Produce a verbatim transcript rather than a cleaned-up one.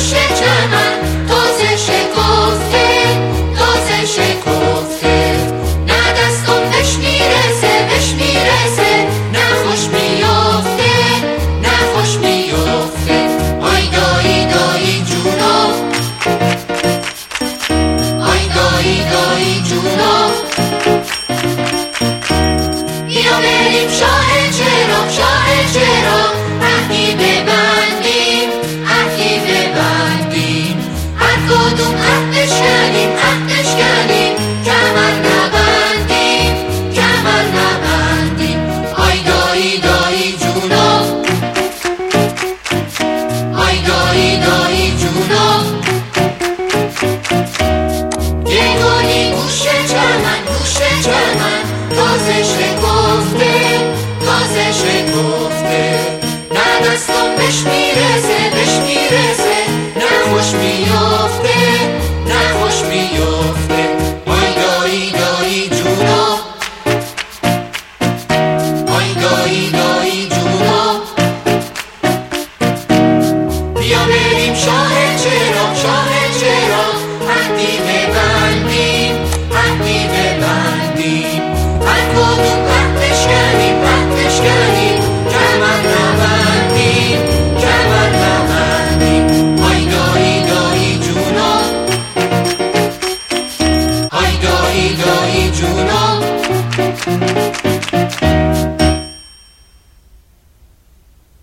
پشت چمن تازه شکفته، تازه شکفته. نه دستم بهش میرسه، بهش میرسه، نه خوش میافته، نه خوش میافته. آی دایی دایی جونا، آی دایی دایی جونا. بیا بریم شاه چرا، شاه چرا.